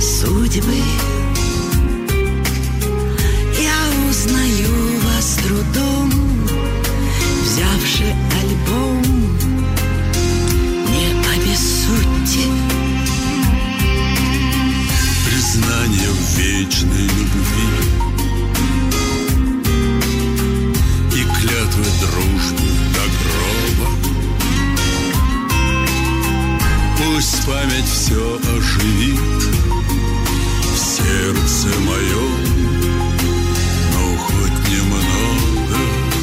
судьбы. Я узнаю вас с трудом, взявши альбом. Не обессудьте. Признание в вечной любви и клятвы дружбы до гроба. Пусть память все оживит в сердце моем, но хоть немного.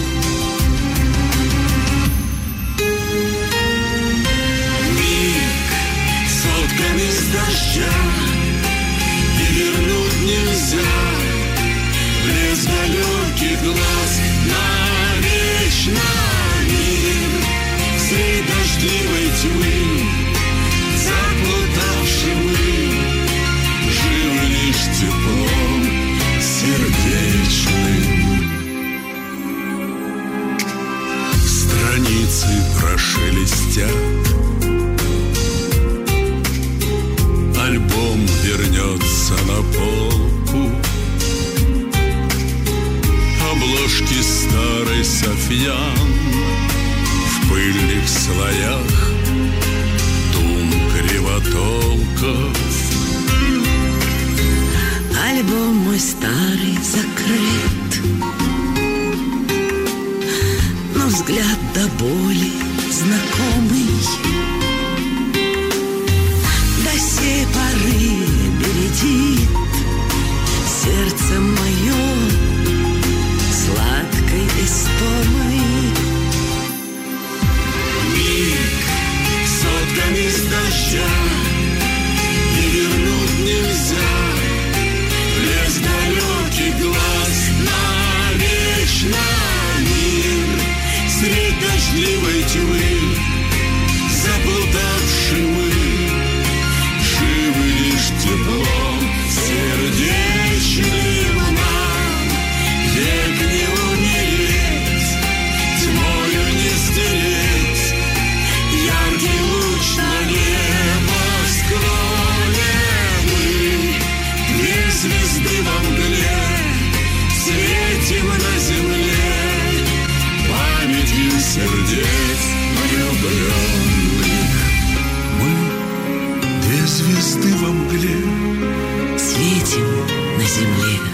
Миг соткан из дождя, и вернуть нельзя. Блеск далеких глаз навечно мир средь дождливой тьмы. Заплутавши мы, живы лишь теплом сердечным. Страницы прошелестят, альбом вернется на полку. Обложки старой Софьян в пыльных слоях дум кривотолков. Альбом мой старый закрыт, но взгляд до боли знакомый. До сей поры бередит сердце мое сладкой истомой. Миг соткан из дождя, и вернуть нельзя. Блеск далеких глаз навечно мир средь дождливой тьмы. Заплутавши мы, живы лишь теплом сердечным нам. Век не умереть, тьмою не стереть яркий луч на небосклоне. Мы две звезды во мгле, светим на земле памятью сердец влюбленных. Мы две звезды во мгле, светим на земле